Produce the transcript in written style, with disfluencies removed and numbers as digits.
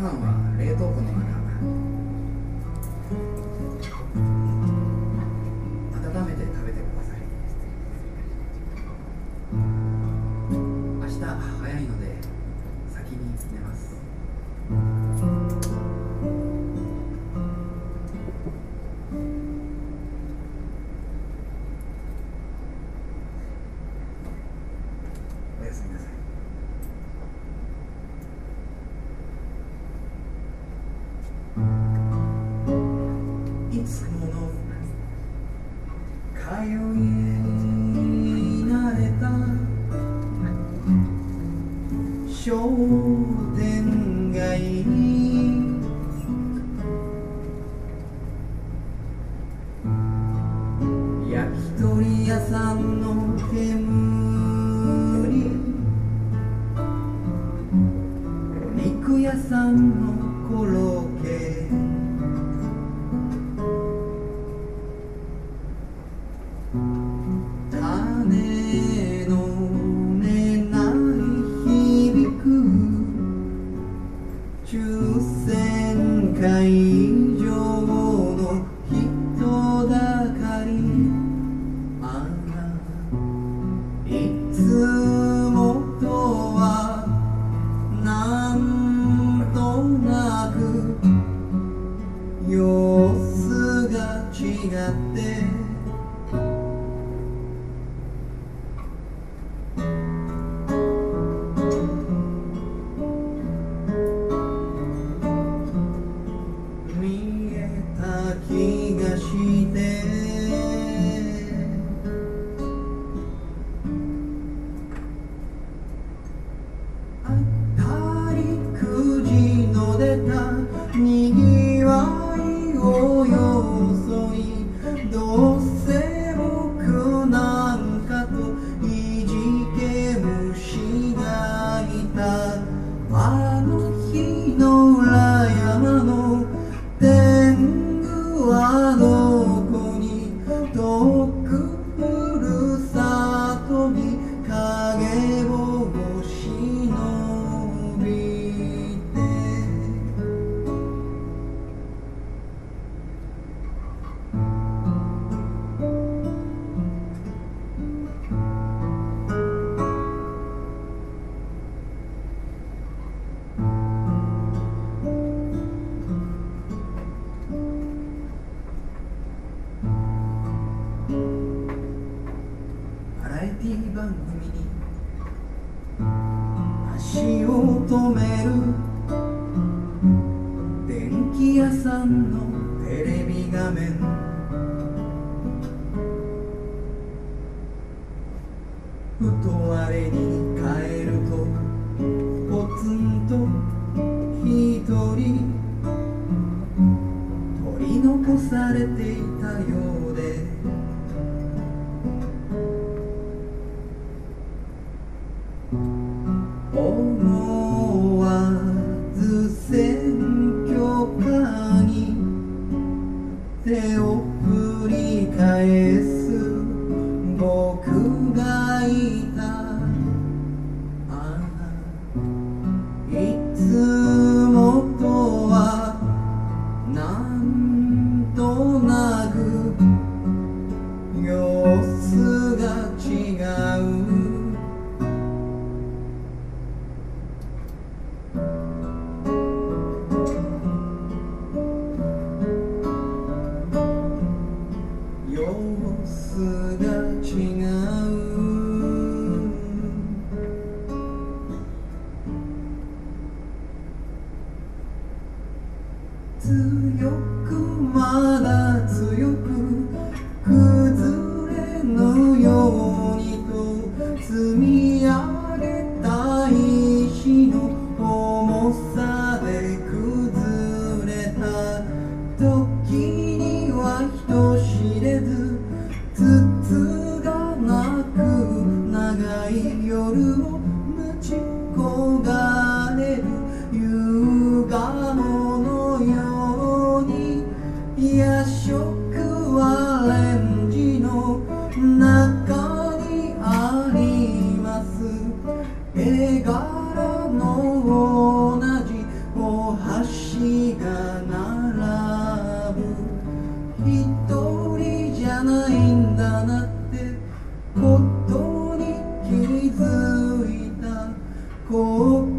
飯は冷凍庫の中温めて食べてください。明日早いので先に寝ます。おやすみなさい。いつもの通い慣れた商店街に焼き鳥屋さんの煙、お肉屋さんのコロッケ、鐘の音鳴り響く抽選会場の人だかり、あらいつもとはなんとなく様子が違って見えた気がして、当たりくじの出たにぎわいを装い、どうせ僕なんかといじけ虫がいた。あの日の裏山の天狗はどこに、遠くふるさとに影を忍びて、バラエティ番組に足を止める電気屋さんのテレビ画面、ふと我に返るとポツンと一人取り残されていたようで、思わず選挙カーに手を振り返す僕がいた。ああいつもとはなんとなく様子が違う。様子が違う。強くまだ強く崩れぬようにと積み上げた石の重さで崩れた時には人知れず筒がなく長い夜を待ち焦がれる夕顔のように、夜食はレンジの中にあります。絵柄の同じお箸づいた心